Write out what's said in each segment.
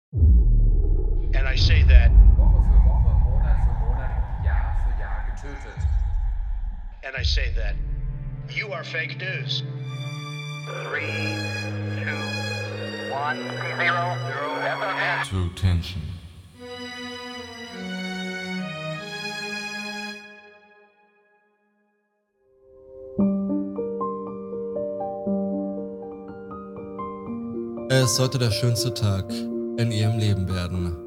And I say that, Woche für Woche, Monat für Monat, Jahr für Jahr getötet. and I say that, you are fake news. 3, 2, 1, 0. True Tension. Es sollte der schönste Tag in ihrem Leben werden.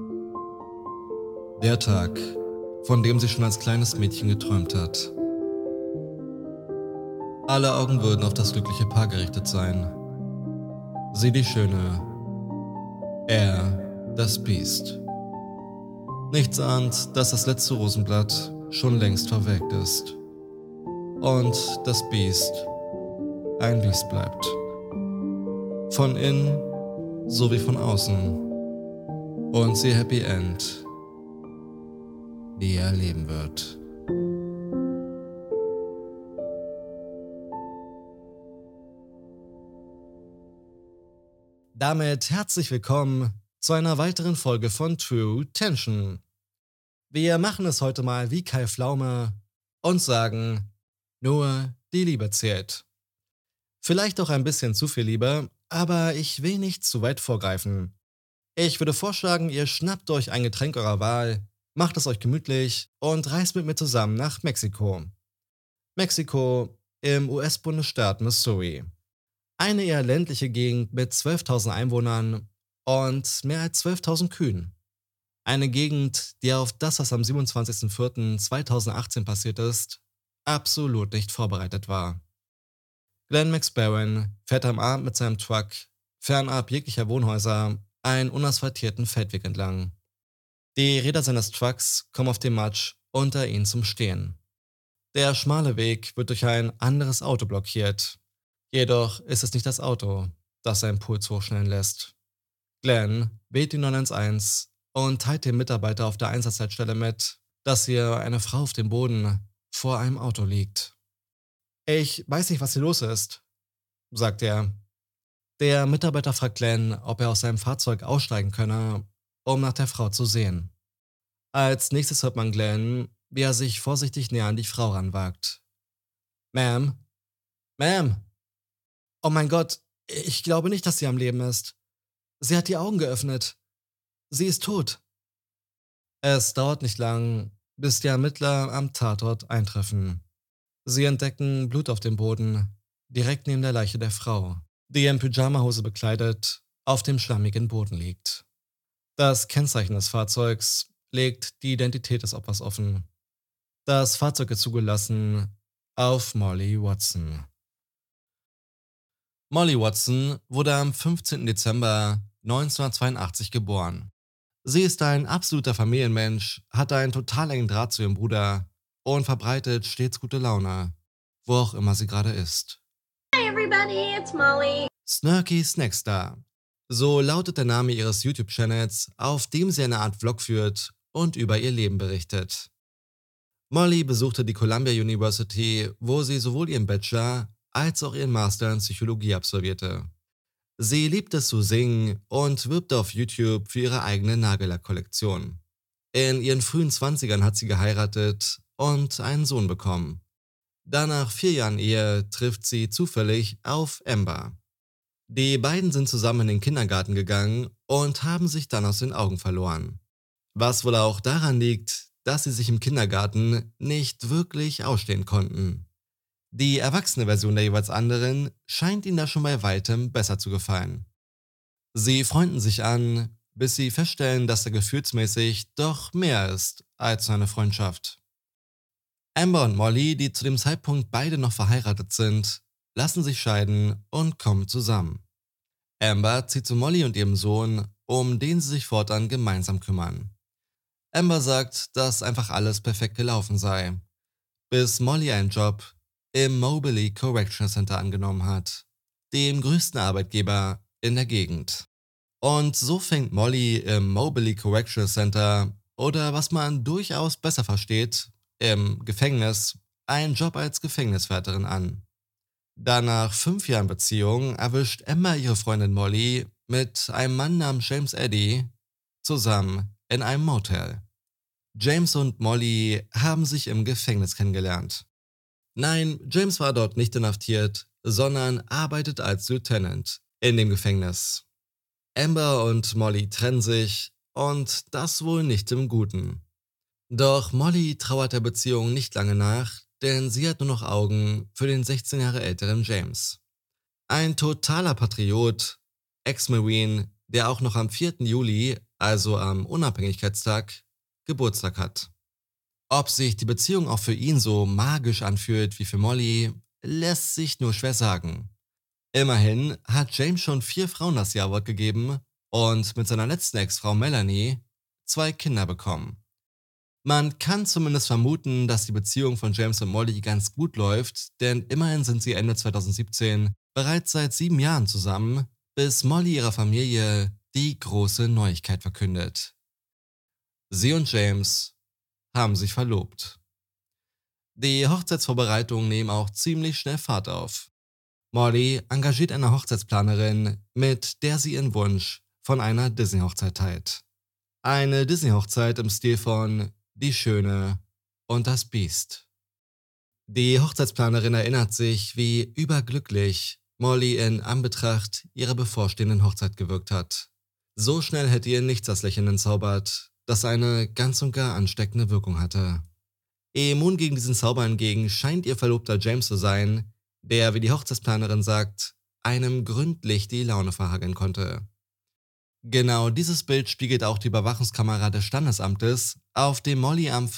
Der Tag, von dem sie schon als kleines Mädchen geträumt hat. Alle Augen würden auf das glückliche Paar gerichtet sein. Sie die Schöne, er das Biest. Nichts ahnt, dass das letzte Rosenblatt schon längst verwelkt ist. Und das Biest ein Biest bleibt. Von innen sowie von außen. Und sie Happy End nie erleben wird. Damit herzlich willkommen zu einer weiteren Folge von True Tension. Wir machen es heute mal wie Kai Pflaume und sagen, nur die Liebe zählt. Vielleicht auch ein bisschen zu viel Liebe, aber ich will nicht zu weit vorgreifen. Ich würde vorschlagen, ihr schnappt euch ein Getränk eurer Wahl, macht es euch gemütlich und reist mit mir zusammen nach Mexiko. Mexiko im US-Bundesstaat Missouri. Eine eher ländliche Gegend mit 12.000 Einwohnern und mehr als 12.000 Kühen. Eine Gegend, die auf das, was am 27.04.2018 passiert ist, absolut nicht vorbereitet war. Glenn McSparran fährt am Abend mit seinem Truck, fernab jeglicher Wohnhäuser, einen unasphaltierten Feldweg entlang. Die Räder seines Trucks kommen auf dem Matsch unter ihn zum Stehen. Der schmale Weg wird durch ein anderes Auto blockiert. Jedoch ist es nicht das Auto, das seinen Puls hochschnellen lässt. Glenn wählt die 911 und teilt dem Mitarbeiter auf der Einsatzleitstelle mit, dass hier eine Frau auf dem Boden vor einem Auto liegt. Ich weiß nicht, was hier los ist, sagt er. Der Mitarbeiter fragt Glenn, ob er aus seinem Fahrzeug aussteigen könne, um nach der Frau zu sehen. Als nächstes hört man Glenn, wie er sich vorsichtig näher an die Frau ranwagt. Ma'am? Ma'am? Oh mein Gott, ich glaube nicht, dass sie am Leben ist. Sie hat die Augen geöffnet. Sie ist tot. Es dauert nicht lang, bis die Ermittler am Tatort eintreffen. Sie entdecken Blut auf dem Boden, direkt neben der Leiche der Frau, die in Pyjamahose bekleidet auf dem schlammigen Boden liegt. Das Kennzeichen des Fahrzeugs legt die Identität des Opfers offen. Das Fahrzeug ist zugelassen auf Molly Watson. Molly Watson wurde am 15. Dezember 1982 geboren. Sie ist ein absoluter Familienmensch, hat einen total engen Draht zu ihrem Bruder und verbreitet stets gute Laune, wo auch immer sie gerade ist. Hi everybody, it's Molly. Snarky Snackstar. So lautet der Name ihres YouTube-Channels, auf dem sie eine Art Vlog führt und über ihr Leben berichtet. Molly besuchte die Columbia University, wo sie sowohl ihren Bachelor als auch ihren Master in Psychologie absolvierte. Sie liebt es zu singen und wirbt auf YouTube für ihre eigene Nagellack-Kollektion. In ihren frühen 20ern hat sie geheiratet und einen Sohn bekommen. Danach 4 Jahren Ehe trifft sie zufällig auf Amber. Die beiden sind zusammen in den Kindergarten gegangen und haben sich dann aus den Augen verloren. Was wohl auch daran liegt, dass sie sich im Kindergarten nicht wirklich ausstehen konnten. Die erwachsene Version der jeweils anderen scheint ihnen da schon bei weitem besser zu gefallen. Sie freunden sich an, bis sie feststellen, dass da gefühlsmäßig doch mehr ist als eine Freundschaft. Amber und Molly, die zu dem Zeitpunkt beide noch verheiratet sind, lassen sich scheiden und kommen zusammen. Amber zieht zu Molly und ihrem Sohn, um den sie sich fortan gemeinsam kümmern. Amber sagt, dass einfach alles perfekt gelaufen sei, bis Molly einen Job im Moberly Correctional Center angenommen hat, dem größten Arbeitgeber in der Gegend. Und so fängt Molly im Moberly Correctional Center, oder was man durchaus besser versteht, im Gefängnis, einen Job als Gefängniswärterin an. Da nach 5 Jahren Beziehung erwischt Emma ihre Freundin Molly mit einem Mann namens James Eddy zusammen in einem Motel. James und Molly haben sich im Gefängnis kennengelernt. Nein, James war dort nicht inhaftiert, sondern arbeitet als Lieutenant in dem Gefängnis. Amber und Molly trennen sich und das wohl nicht im Guten. Doch Molly trauert der Beziehung nicht lange nach, denn sie hat nur noch Augen für den 16 Jahre älteren James. Ein totaler Patriot, Ex-Marine, der auch noch am 4. Juli, also am Unabhängigkeitstag, Geburtstag hat. Ob sich die Beziehung auch für ihn so magisch anfühlt wie für Molly, lässt sich nur schwer sagen. Immerhin hat James schon 4 Frauen das Jawort gegeben und mit seiner letzten Ex-Frau Melanie 2 Kinder bekommen. Man kann zumindest vermuten, dass die Beziehung von James und Molly ganz gut läuft, denn immerhin sind sie Ende 2017 bereits seit 7 Jahren zusammen, bis Molly ihrer Familie die große Neuigkeit verkündet. Sie und James haben sich verlobt. Die Hochzeitsvorbereitungen nehmen auch ziemlich schnell Fahrt auf. Molly engagiert eine Hochzeitsplanerin, mit der sie ihren Wunsch von einer Disney-Hochzeit teilt. Eine Disney-Hochzeit im Stil von Die Schöne und das Biest. Die Hochzeitsplanerin erinnert sich, wie überglücklich Molly in Anbetracht ihrer bevorstehenden Hochzeit gewirkt hat. So schnell hätte ihr nichts das Lächeln entzaubert, das eine ganz und gar ansteckende Wirkung hatte. Immun gegen diesen Zauber hingegen scheint ihr Verlobter James zu sein, der, wie die Hochzeitsplanerin sagt, einem gründlich die Laune verhageln konnte. Genau dieses Bild spiegelt auch die Überwachungskamera des Standesamtes, auf dem Molly am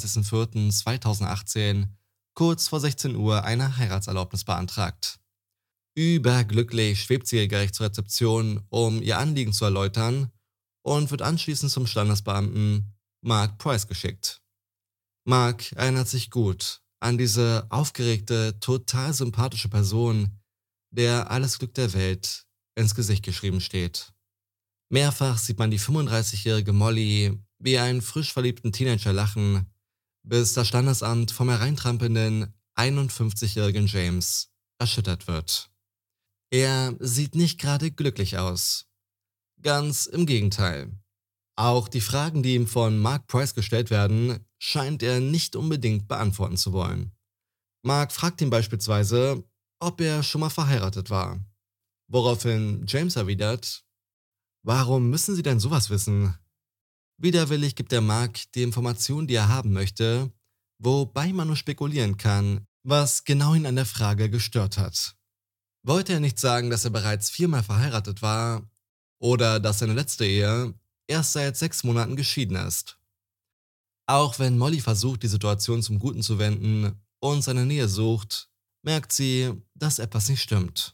25.04.2018 kurz vor 16 Uhr eine Heiratserlaubnis beantragt. Überglücklich schwebt sie regelrecht zur Rezeption, um ihr Anliegen zu erläutern, und wird anschließend zum Standesbeamten Mark Price geschickt. Mark erinnert sich gut an diese aufgeregte, total sympathische Person, der alles Glück der Welt ins Gesicht geschrieben steht. Mehrfach sieht man die 35-jährige Molly wie einen frisch verliebten Teenager lachen, bis das Standesamt vom hereintrampelnden 51-jährigen James erschüttert wird. Er sieht nicht gerade glücklich aus. Ganz im Gegenteil. Auch die Fragen, die ihm von Mark Price gestellt werden, scheint er nicht unbedingt beantworten zu wollen. Mark fragt ihn beispielsweise, ob er schon mal verheiratet war. Woraufhin James erwidert: Warum müssen Sie denn sowas wissen? Widerwillig gibt er Mark die Informationen, die er haben möchte, wobei man nur spekulieren kann, was genau ihn an der Frage gestört hat. Wollte er nicht sagen, dass er bereits 4-mal verheiratet war oder dass seine letzte Ehe erst seit 6 Monaten geschieden ist? Auch wenn Molly versucht, die Situation zum Guten zu wenden und seine Nähe sucht, merkt sie, dass etwas nicht stimmt.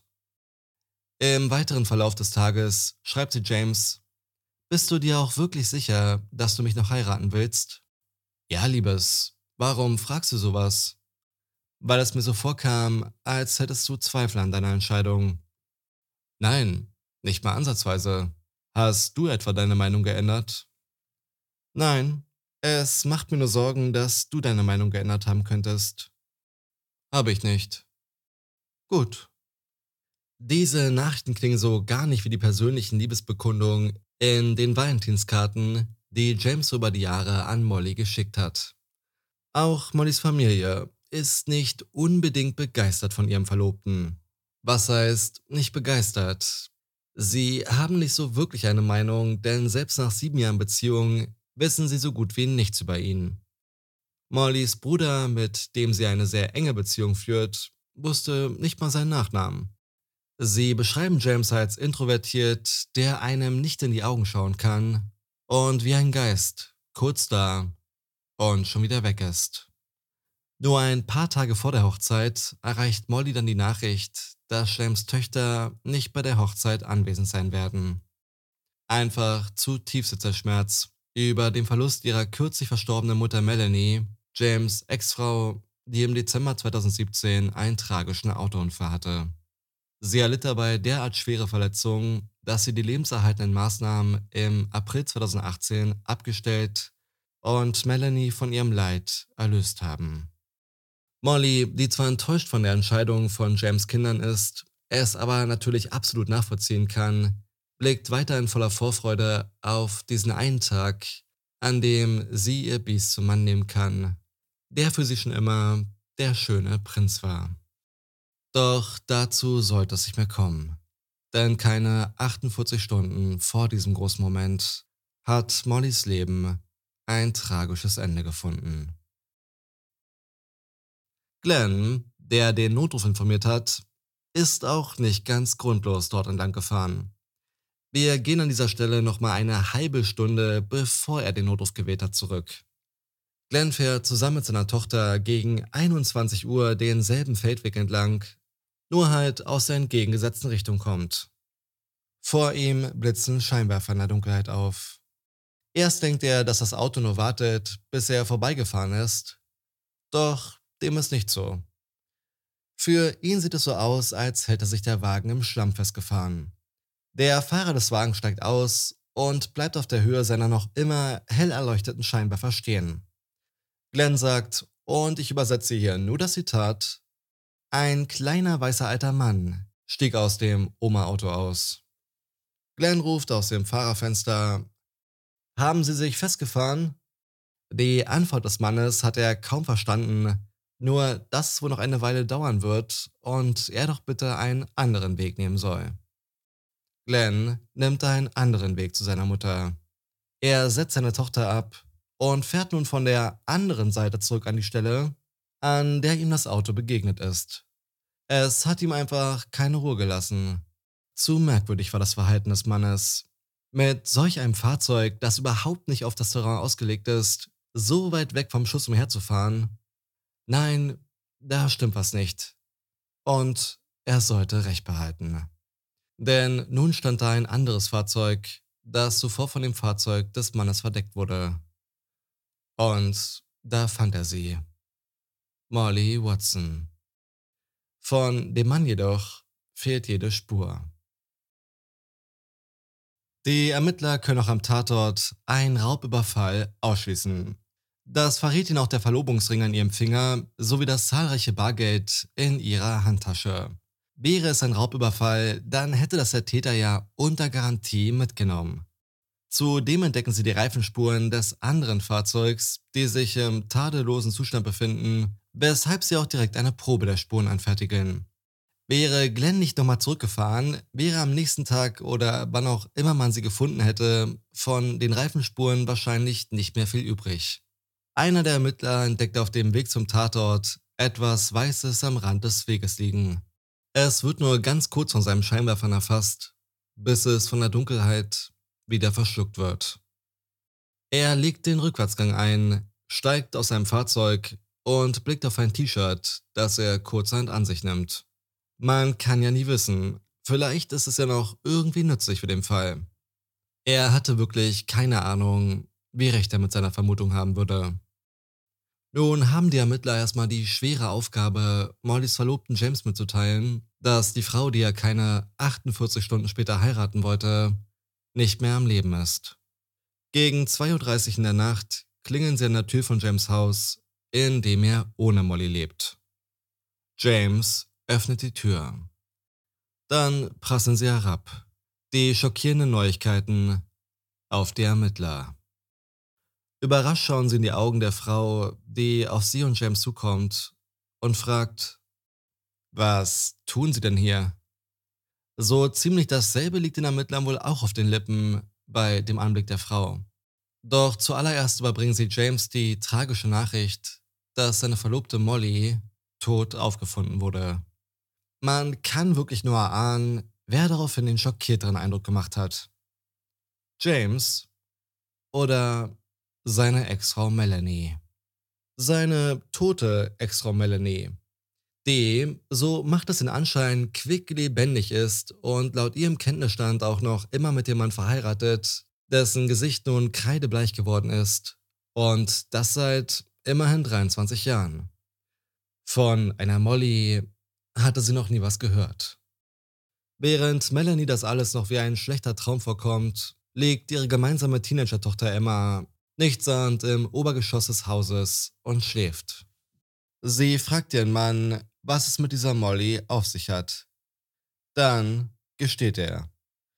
Im weiteren Verlauf des Tages schreibt sie James: Bist du dir auch wirklich sicher, dass du mich noch heiraten willst? Ja, Liebes, warum fragst du sowas? Weil es mir so vorkam, als hättest du Zweifel an deiner Entscheidung. Nein, nicht mal ansatzweise. Hast du etwa deine Meinung geändert? Nein, es macht mir nur Sorgen, dass du deine Meinung geändert haben könntest. Habe ich nicht. Gut. Diese Nachrichten klingen so gar nicht wie die persönlichen Liebesbekundungen in den Valentinskarten, die James über die Jahre an Molly geschickt hat. Auch Mollys Familie ist nicht unbedingt begeistert von ihrem Verlobten. Was heißt nicht begeistert? Sie haben nicht so wirklich eine Meinung, denn selbst nach 7 Jahren Beziehung wissen sie so gut wie nichts über ihn. Mollys Bruder, mit dem sie eine sehr enge Beziehung führt, wusste nicht mal seinen Nachnamen. Sie beschreiben James als introvertiert, der einem nicht in die Augen schauen kann und wie ein Geist, kurz da und schon wieder weg ist. Nur ein paar Tage vor der Hochzeit erreicht Molly dann die Nachricht, dass James' Töchter nicht bei der Hochzeit anwesend sein werden. Einfach zutiefster Schmerz über den Verlust ihrer kürzlich verstorbenen Mutter Melanie, James' Ex-Frau, die im Dezember 2017 einen tragischen Autounfall hatte. Sie erlitt dabei derart schwere Verletzungen, dass sie die lebenserhaltenden Maßnahmen im April 2018 abgestellt und Melanie von ihrem Leid erlöst haben. Molly, die zwar enttäuscht von der Entscheidung von James' Kindern ist, es aber natürlich absolut nachvollziehen kann, blickt weiterhin voller Vorfreude auf diesen einen Tag, an dem sie ihr Biest zum Mann nehmen kann, der für sie schon immer der schöne Prinz war. Doch dazu sollte es nicht mehr kommen. Denn keine 48 Stunden vor diesem großen Moment hat Mollys Leben ein tragisches Ende gefunden. Glenn, der den Notruf informiert hat, ist auch nicht ganz grundlos dort entlang gefahren. Wir gehen an dieser Stelle nochmal eine halbe Stunde, bevor er den Notruf gewählt hat, zurück. Glenn fährt zusammen mit seiner Tochter gegen 21 Uhr denselben Feldweg entlang, nur halt aus der entgegengesetzten Richtung kommt. Vor ihm blitzen Scheinwerfer in der Dunkelheit auf. Erst denkt er, dass das Auto nur wartet, bis er vorbeigefahren ist. Doch dem ist nicht so. Für ihn sieht es so aus, als hätte sich der Wagen im Schlamm festgefahren. Der Fahrer des Wagens steigt aus und bleibt auf der Höhe seiner noch immer hell erleuchteten Scheinwerfer stehen. Glenn sagt, und ich übersetze hier nur das Zitat: Ein kleiner weißer alter Mann stieg aus dem Oma-Auto aus. Glenn ruft aus dem Fahrerfenster: Haben Sie sich festgefahren? Die Antwort des Mannes hat er kaum verstanden, nur dass es wohl noch eine Weile dauern wird und er doch bitte einen anderen Weg nehmen soll. Glenn nimmt einen anderen Weg zu seiner Mutter. Er setzt seine Tochter ab und fährt nun von der anderen Seite zurück an die Stelle, an der ihm das Auto begegnet ist. Es hat ihm einfach keine Ruhe gelassen. Zu merkwürdig war das Verhalten des Mannes. Mit solch einem Fahrzeug, das überhaupt nicht auf das Terrain ausgelegt ist, so weit weg vom Schuss umherzufahren? Nein, da stimmt was nicht. Und er sollte Recht behalten. Denn nun stand da ein anderes Fahrzeug, das zuvor von dem Fahrzeug des Mannes verdeckt wurde. Und da fand er sie. Molly Watson. Von dem Mann jedoch fehlt jede Spur. Die Ermittler können auch am Tatort einen Raubüberfall ausschließen. Das verrät ihnen auch der Verlobungsring an ihrem Finger sowie das zahlreiche Bargeld in ihrer Handtasche. Wäre es ein Raubüberfall, dann hätte das der Täter ja unter Garantie mitgenommen. Zudem entdecken sie die Reifenspuren des anderen Fahrzeugs, die sich im tadellosen Zustand befinden, weshalb sie auch direkt eine Probe der Spuren anfertigen. Wäre Glenn nicht nochmal zurückgefahren, wäre am nächsten Tag oder wann auch immer man sie gefunden hätte, von den Reifenspuren wahrscheinlich nicht mehr viel übrig. Einer der Ermittler entdeckt auf dem Weg zum Tatort etwas Weißes am Rand des Weges liegen. Es wird nur ganz kurz von seinem Scheinwerfern erfasst, bis es von der Dunkelheit wieder verschluckt wird. Er legt den Rückwärtsgang ein, steigt aus seinem Fahrzeug und blickt auf ein T-Shirt, das er kurzerhand an sich nimmt. Man kann ja nie wissen, vielleicht ist es ja noch irgendwie nützlich für den Fall. Er hatte wirklich keine Ahnung, wie recht er mit seiner Vermutung haben würde. Nun haben die Ermittler erstmal die schwere Aufgabe, Mollys Verlobten James mitzuteilen, dass die Frau, die er keine 48 Stunden später heiraten wollte, nicht mehr am Leben ist. Gegen 2:30 Uhr in der Nacht klingeln sie an der Tür von James' Haus, in dem er ohne Molly lebt. James öffnet die Tür. Dann prasseln sie herab. Die schockierenden Neuigkeiten auf die Ermittler. Überrascht schauen sie in die Augen der Frau, die auf sie und James zukommt und fragt: Was tun Sie denn hier? So ziemlich dasselbe liegt den Ermittlern wohl auch auf den Lippen bei dem Anblick der Frau. Doch zuallererst überbringen sie James die tragische Nachricht, dass seine Verlobte Molly tot aufgefunden wurde. Man kann wirklich nur erahnen, wer daraufhin den schockierteren Eindruck gemacht hat. James oder seine Ex-Frau Melanie. Seine tote Ex-Frau Melanie, die, so macht es den Anschein, quicklebendig ist und laut ihrem Kenntnisstand auch noch immer mit dem Mann verheiratet, dessen Gesicht nun kreidebleich geworden ist, und das seit immerhin 23 Jahren. Von einer Molly hatte sie noch nie was gehört. Während Melanie das alles noch wie ein schlechter Traum vorkommt, liegt ihre gemeinsame Teenager-Tochter Emma nichtssahend im Obergeschoss des Hauses und schläft. Sie fragt ihren Mann, was es mit dieser Molly auf sich hat. Dann gesteht er: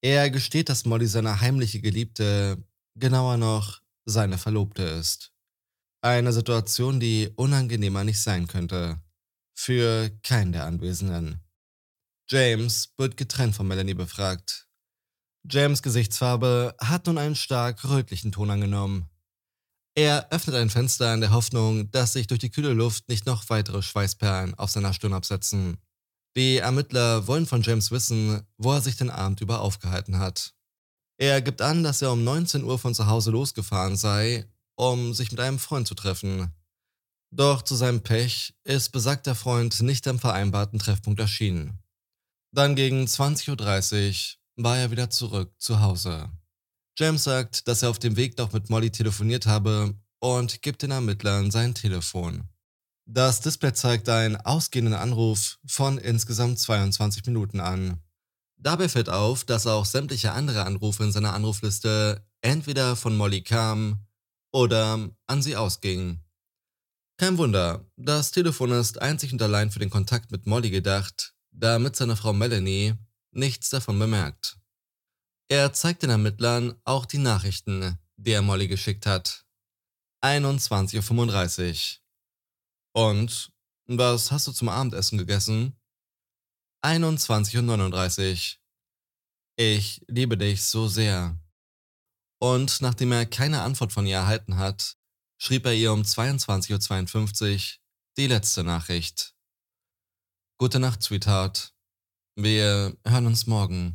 Er gesteht, dass Molly seine heimliche Geliebte, genauer noch, seine Verlobte ist. Eine Situation, die unangenehmer nicht sein könnte. Für keinen der Anwesenden. James wird getrennt von Melanie befragt. James' Gesichtsfarbe hat nun einen stark rötlichen Ton angenommen. Er öffnet ein Fenster in der Hoffnung, dass sich durch die kühle Luft nicht noch weitere Schweißperlen auf seiner Stirn absetzen. Die Ermittler wollen von James wissen, wo er sich den Abend über aufgehalten hat. Er gibt an, dass er um 19 Uhr von zu Hause losgefahren sei, um sich mit einem Freund zu treffen. Doch zu seinem Pech ist besagter Freund nicht am vereinbarten Treffpunkt erschienen. Dann gegen 20:30 Uhr war er wieder zurück zu Hause. James sagt, dass er auf dem Weg noch mit Molly telefoniert habe und gibt den Ermittlern sein Telefon. Das Display zeigt einen ausgehenden Anruf von insgesamt 22 Minuten an. Dabei fällt auf, dass auch sämtliche andere Anrufe in seiner Anrufliste entweder von Molly kamen oder an sie ausgingen. Kein Wunder, das Telefon ist einzig und allein für den Kontakt mit Molly gedacht, damit seine Frau Melanie nichts davon bemerkt. Er zeigt den Ermittlern auch die Nachrichten, die er Molly geschickt hat. 21:35 Uhr. Und, was hast du zum Abendessen gegessen? 21:39 Uhr. Ich liebe dich so sehr. Und nachdem er keine Antwort von ihr erhalten hat, schrieb er ihr um 22:52 Uhr die letzte Nachricht. Gute Nacht, Sweetheart. Wir hören uns morgen.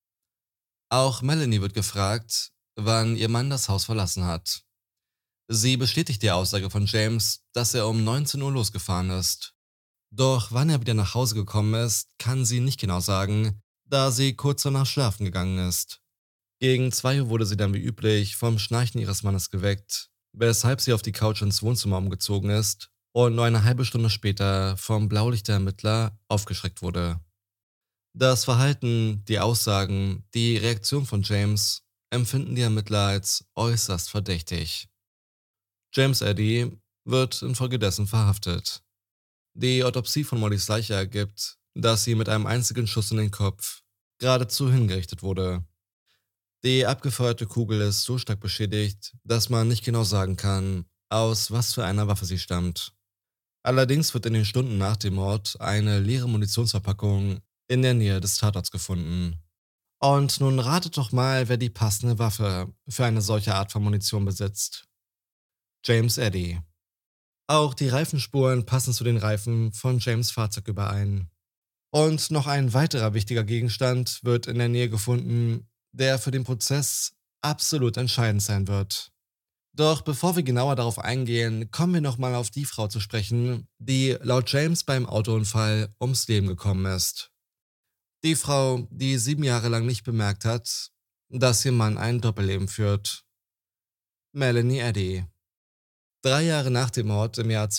Auch Melanie wird gefragt, wann ihr Mann das Haus verlassen hat. Sie bestätigt die Aussage von James, dass er um 19 Uhr losgefahren ist. Doch wann er wieder nach Hause gekommen ist, kann sie nicht genau sagen, da sie kurz danach schlafen gegangen ist. Gegen 2 Uhr wurde sie dann wie üblich vom Schnarchen ihres Mannes geweckt, weshalb sie auf die Couch ins Wohnzimmer umgezogen ist und nur eine halbe Stunde später vom Blaulicht der Ermittler aufgeschreckt wurde. Das Verhalten, die Aussagen, die Reaktion von James empfinden die Ermittler als äußerst verdächtig. James Eddy wird infolgedessen verhaftet. Die Autopsie von Mollys Leiche ergibt, dass sie mit einem einzigen Schuss in den Kopf geradezu hingerichtet wurde. Die abgefeuerte Kugel ist so stark beschädigt, dass man nicht genau sagen kann, aus was für einer Waffe sie stammt. Allerdings wird in den Stunden nach dem Mord eine leere Munitionsverpackung in der Nähe des Tatorts gefunden. Und nun ratet doch mal, wer die passende Waffe für eine solche Art von Munition besitzt. James Eddy. Auch die Reifenspuren passen zu den Reifen von James' Fahrzeug überein. Und noch ein weiterer wichtiger Gegenstand wird in der Nähe gefunden, der für den Prozess absolut entscheidend sein wird. Doch bevor wir genauer darauf eingehen, kommen wir nochmal auf die Frau zu sprechen, die laut James beim Autounfall ums Leben gekommen ist. Die Frau, die 7 Jahre lang nicht bemerkt hat, dass ihr Mann ein Doppelleben führt. Melanie Eddy. 3 Jahre nach dem Mord im Jahr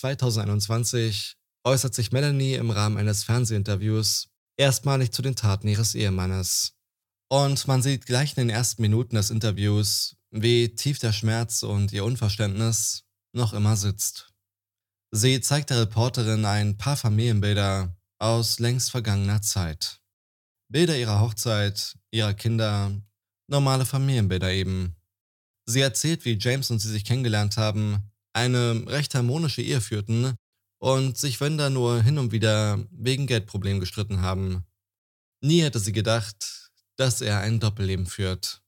2021 äußert sich Melanie im Rahmen eines Fernsehinterviews erstmalig zu den Taten ihres Ehemannes. Und man sieht gleich in den ersten Minuten des Interviews, wie tief der Schmerz und ihr Unverständnis noch immer sitzt. Sie zeigt der Reporterin ein paar Familienbilder aus längst vergangener Zeit. Bilder ihrer Hochzeit, ihrer Kinder, normale Familienbilder eben. Sie erzählt, wie James und sie sich kennengelernt haben, eine recht harmonische Ehe führten und sich wenn da nur hin und wieder wegen Geldproblemen gestritten haben. Nie hätte sie gedacht, dass er ein Doppelleben führt.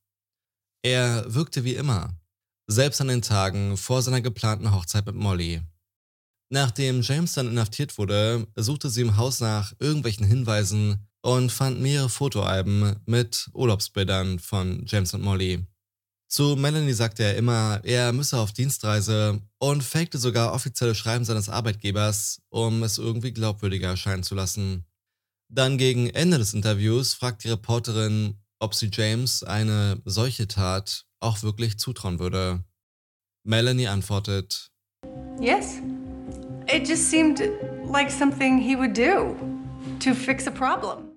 Er wirkte wie immer, selbst an den Tagen vor seiner geplanten Hochzeit mit Molly. Nachdem James dann inhaftiert wurde, suchte sie im Haus nach irgendwelchen Hinweisen und fand mehrere Fotoalben mit Urlaubsbildern von James und Molly. Zu Melanie sagte er immer, er müsse auf Dienstreise und fakte sogar offizielle Schreiben seines Arbeitgebers, um es irgendwie glaubwürdiger erscheinen zu lassen. Dann gegen Ende des Interviews fragt die Reporterin, ob sie James eine solche Tat auch wirklich zutrauen würde. Melanie antwortet: Yes. It just seemed like something he would do to fix a problem.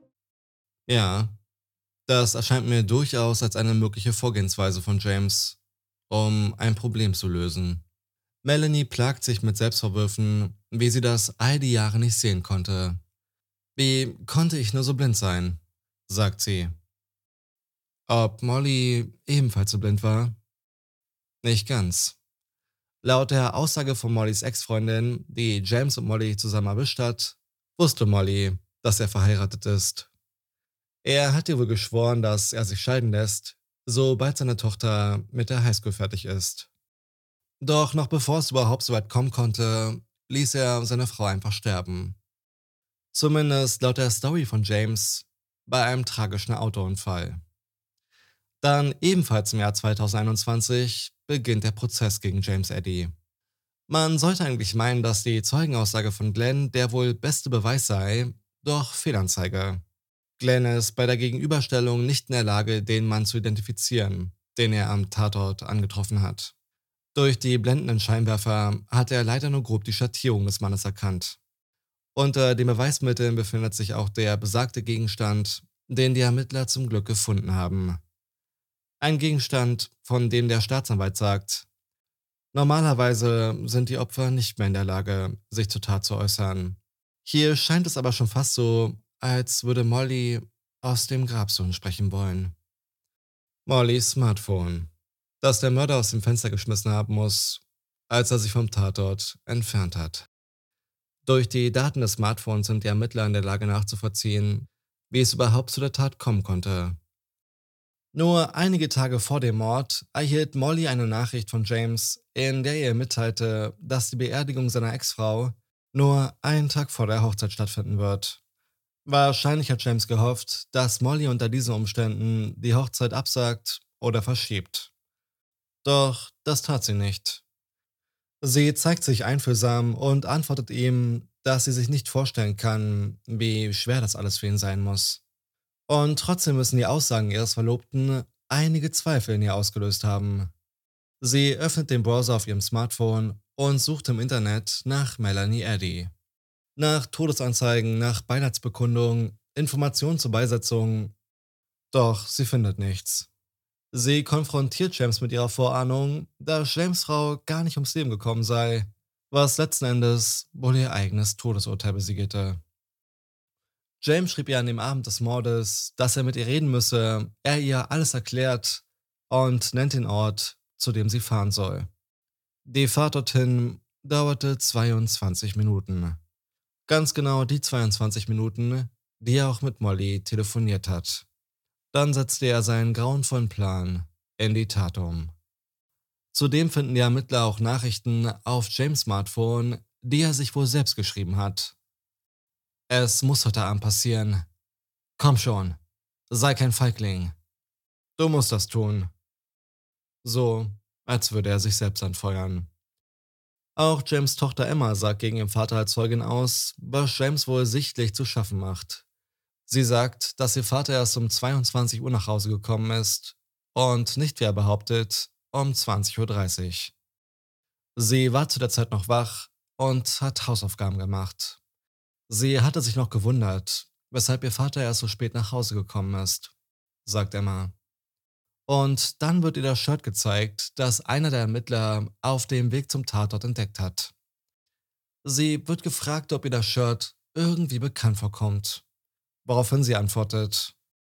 Ja, das erscheint mir durchaus als eine mögliche Vorgehensweise von James, um ein Problem zu lösen. Melanie plagt sich mit Selbstvorwürfen, wie sie das all die Jahre nicht sehen konnte. Wie konnte ich nur so blind sein, sagt sie. Ob Molly ebenfalls so blind war? Nicht ganz. Laut der Aussage von Mollys Ex-Freundin, die James und Molly zusammen erwischt hat, wusste Molly, dass er verheiratet ist. Er hat ihr wohl geschworen, dass er sich scheiden lässt, sobald seine Tochter mit der Highschool fertig ist. Doch noch bevor es überhaupt so weit kommen konnte, ließ er seine Frau einfach sterben. Zumindest laut der Story von James bei einem tragischen Autounfall. Dann ebenfalls im Jahr 2021 beginnt der Prozess gegen James Eddy. Man sollte eigentlich meinen, dass die Zeugenaussage von Glenn der wohl beste Beweis sei, doch Fehlanzeige. Glenn ist bei der Gegenüberstellung nicht in der Lage, den Mann zu identifizieren, den er am Tatort angetroffen hat. Durch die blendenden Scheinwerfer hat er leider nur grob die Schattierung des Mannes erkannt. Unter den Beweismitteln befindet sich auch der besagte Gegenstand, den die Ermittler zum Glück gefunden haben. Ein Gegenstand, von dem der Staatsanwalt sagt, normalerweise sind die Opfer nicht mehr in der Lage, sich zur Tat zu äußern. Hier scheint es aber schon fast so, als würde Molly aus dem Grabsohn sprechen wollen. Mollys Smartphone, das der Mörder aus dem Fenster geschmissen haben muss, als er sich vom Tatort entfernt hat. Durch die Daten des Smartphones sind die Ermittler in der Lage nachzuvollziehen, wie es überhaupt zu der Tat kommen konnte. Nur einige Tage vor dem Mord erhielt Molly eine Nachricht von James, in der er mitteilte, dass die Beerdigung seiner Ex-Frau nur einen Tag vor der Hochzeit stattfinden wird. Wahrscheinlich hat James gehofft, dass Molly unter diesen Umständen die Hochzeit absagt oder verschiebt. Doch das tat sie nicht. Sie zeigt sich einfühlsam und antwortet ihm, dass sie sich nicht vorstellen kann, wie schwer das alles für ihn sein muss. Und trotzdem müssen die Aussagen ihres Verlobten einige Zweifel in ihr ausgelöst haben. Sie öffnet den Browser auf ihrem Smartphone und sucht im Internet nach Melanie Eddy. Nach Todesanzeigen, nach Beileidsbekundungen, Informationen zur Beisetzung. Doch sie findet nichts. Sie konfrontiert James mit ihrer Vorahnung, dass James' Frau gar nicht ums Leben gekommen sei, was letzten Endes wohl ihr eigenes Todesurteil besiegelte. James schrieb ihr an dem Abend des Mordes, dass er mit ihr reden müsse, er ihr alles erklärt und nennt den Ort, zu dem sie fahren soll. Die Fahrt dorthin dauerte 22 Minuten. Ganz genau die 22 Minuten, die er auch mit Molly telefoniert hat. Dann setzte er seinen grauenvollen Plan in die Tat um. Zudem finden die Ermittler auch Nachrichten auf James' Smartphone, die er sich wohl selbst geschrieben hat. Es muss heute Abend passieren. Komm schon, sei kein Feigling. Du musst das tun. So, als würde er sich selbst anfeuern. Auch James' Tochter Emma sagt gegen ihren Vater als Zeugin aus, was James wohl sichtlich zu schaffen macht. Sie sagt, dass ihr Vater erst um 22 Uhr nach Hause gekommen ist und nicht, wie er behauptet, um 20:30 Uhr. Sie war zu der Zeit noch wach und hat Hausaufgaben gemacht. Sie hatte sich noch gewundert, weshalb ihr Vater erst so spät nach Hause gekommen ist, sagt Emma. Und dann wird ihr das Shirt gezeigt, das einer der Ermittler auf dem Weg zum Tatort entdeckt hat. Sie wird gefragt, ob ihr das Shirt irgendwie bekannt vorkommt, woraufhin sie antwortet,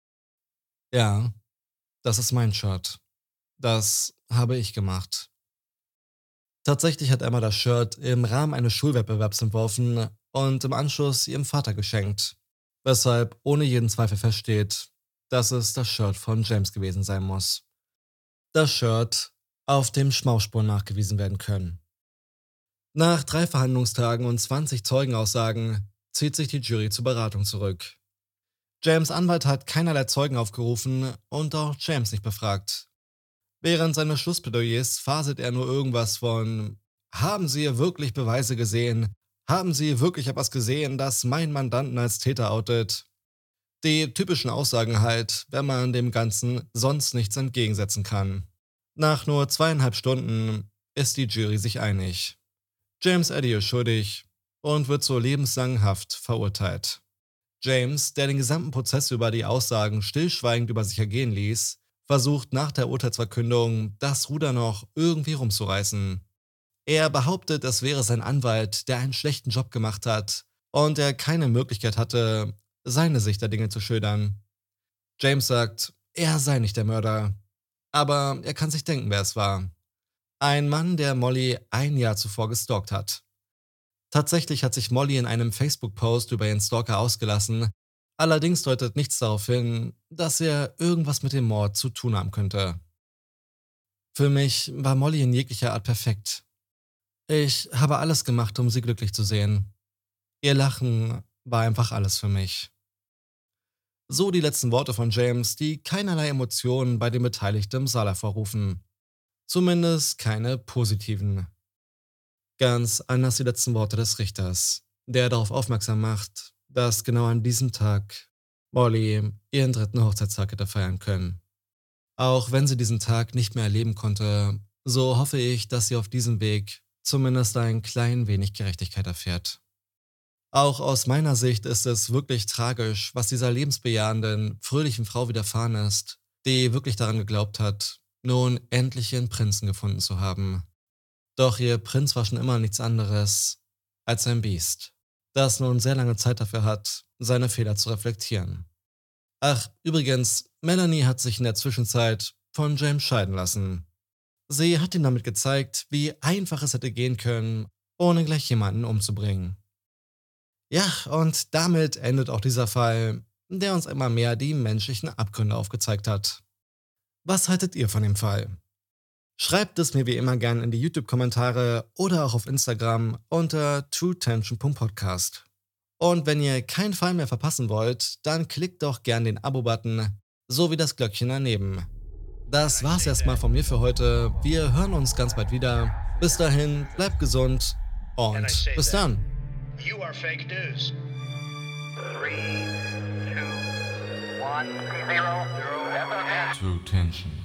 ja, das ist mein Shirt. Das habe ich gemacht. Tatsächlich hat Emma das Shirt im Rahmen eines Schulwettbewerbs entworfen und im Anschluss ihrem Vater geschenkt, weshalb ohne jeden Zweifel feststeht, dass es das Shirt von James gewesen sein muss. Das Shirt, auf dem Schmausspuren nachgewiesen werden können. Nach 3 Verhandlungstagen und 20 Zeugenaussagen zieht sich die Jury zur Beratung zurück. James' Anwalt hat keinerlei Zeugen aufgerufen und auch James nicht befragt. Während seines Schlussplädoyers faselt er nur irgendwas von „Haben Sie wirklich Beweise gesehen? Haben Sie wirklich etwas gesehen, das meinen Mandanten als Täter outet?“ Die typischen Aussagen halt, wenn man dem Ganzen sonst nichts entgegensetzen kann. Nach nur 2,5 Stunden ist die Jury sich einig. James Eddy ist schuldig und wird zur lebenslangen Haft verurteilt. James, der den gesamten Prozess über die Aussagen stillschweigend über sich ergehen ließ, versucht nach der Urteilsverkündung, das Ruder noch irgendwie rumzureißen. Er behauptet, es wäre sein Anwalt, der einen schlechten Job gemacht hat und er keine Möglichkeit hatte, seine Sicht der Dinge zu schildern. James sagt, er sei nicht der Mörder. Aber er kann sich denken, wer es war. Ein Mann, der Molly ein Jahr zuvor gestalkt hat. Tatsächlich hat sich Molly in einem Facebook-Post über ihren Stalker ausgelassen, allerdings deutet nichts darauf hin, dass er irgendwas mit dem Mord zu tun haben könnte. Für mich war Molly in jeglicher Art perfekt. Ich habe alles gemacht, um sie glücklich zu sehen. Ihr Lachen war einfach alles für mich. So die letzten Worte von James, die keinerlei Emotionen bei den Beteiligten im Saal hervorrufen. Zumindest keine positiven. Ganz anders die letzten Worte des Richters, der darauf aufmerksam macht, dass genau an diesem Tag Molly ihren 3. Hochzeitstag hätte feiern können. Auch wenn sie diesen Tag nicht mehr erleben konnte, so hoffe ich, dass sie auf diesem Weg zumindest ein klein wenig Gerechtigkeit erfährt. Auch aus meiner Sicht ist es wirklich tragisch, was dieser lebensbejahenden, fröhlichen Frau widerfahren ist, die wirklich daran geglaubt hat, nun endlich ihren Prinzen gefunden zu haben. Doch ihr Prinz war schon immer nichts anderes als ein Biest, das nun sehr lange Zeit dafür hat, seine Fehler zu reflektieren. Ach, übrigens, Melanie hat sich in der Zwischenzeit von James scheiden lassen. Sie hat ihm damit gezeigt, wie einfach es hätte gehen können, ohne gleich jemanden umzubringen. Ja, und damit endet auch dieser Fall, der uns immer mehr die menschlichen Abgründe aufgezeigt hat. Was haltet ihr von dem Fall? Schreibt es mir wie immer gerne in die YouTube-Kommentare oder auch auf Instagram unter truetension.podcast. Und wenn ihr keinen Fall mehr verpassen wollt, dann klickt doch gerne den Abo-Button sowie das Glöckchen daneben. Das war's erstmal von mir für heute. Wir hören uns ganz bald wieder. Bis dahin, bleibt gesund und bis dann. You are fake news. 3, 2, 1, 0, 0, True Tension.